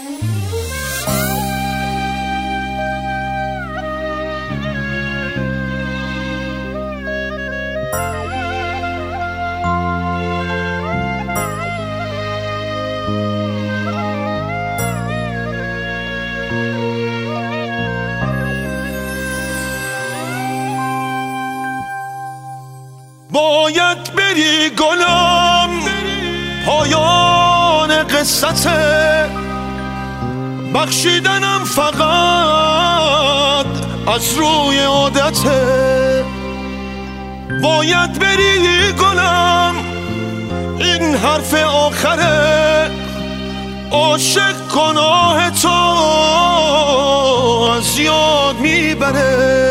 باید بری گلم، پایان قصته، بخشیدنم فقط از روی عادته. باید بری گلم، این حرف آخره، عاشق گناه تو از یاد میبره.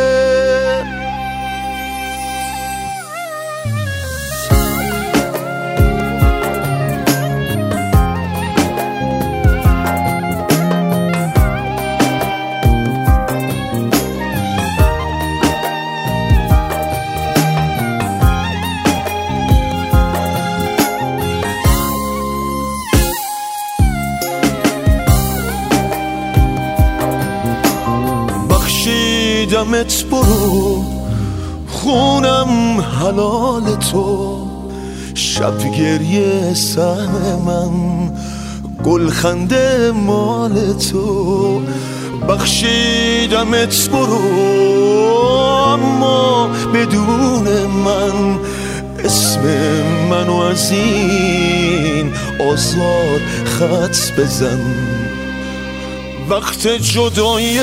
بخشیدمت، برو، خونم حلال تو، شب گریه سهم من، گلخنده مال تو. بخشیدمت، برو، اما بدون من، اسم منو از این آزار خط بزن. وقت جداییه،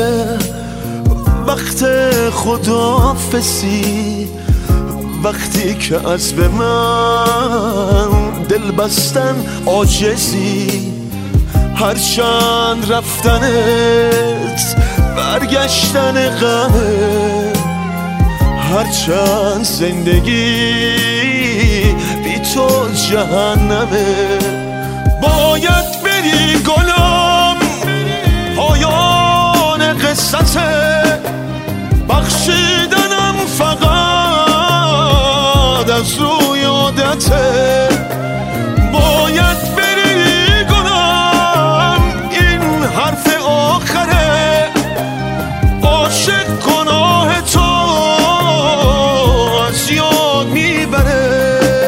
وقت خداحافظی، وقتی که از به من دل بستن عاجزی. هرچند رفتنت برگشتن غمه، هرچند زندگی بی تو جهنمه. باید بری گلم، پایان قصته، بخشیدنم فقط از روی عادته. باید بری گلم، این حرف آخره، عاشق گناه تو از یاد میبره.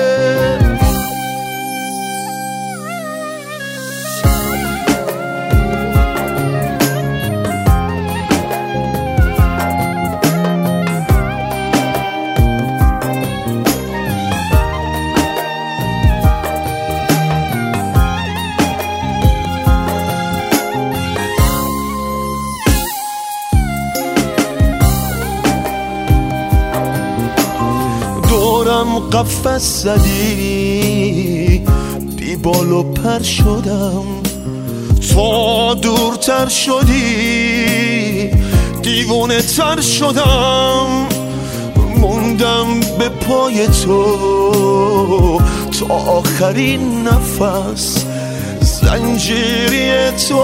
دورم قفس زدی، بی بال و پر شدم، تا دورتر شدی دیوونه تر شدم. موندم به پای تو تا آخرین نفس، زنجیری تو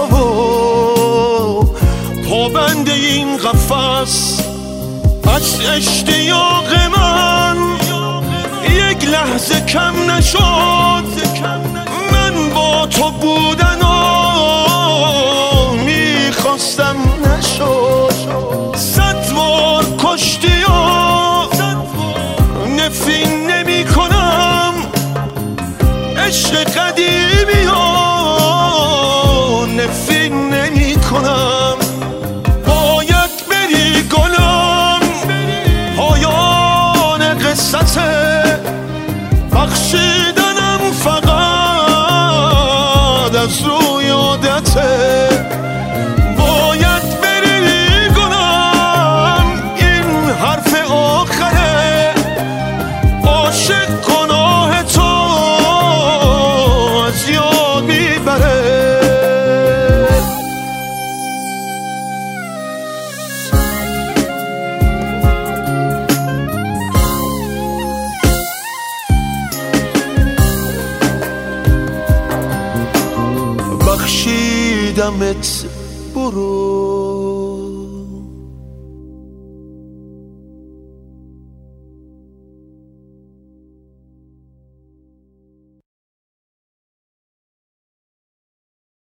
پابند این قفس. از اشتیاق من یک لحظه کم نشد، من با تو بودنو میخواستم نشد. 100 بار کشتی و نفرین نمی کنم، عشق قدیمی و نفرین نمی کنم. باید بری گلم، پایان قصته، بخشیدنم فقط از روی عادته. باید بری گلم، این حرف آخره، عاشق گناه تو از یاد میبره. بخشیدمت، برو.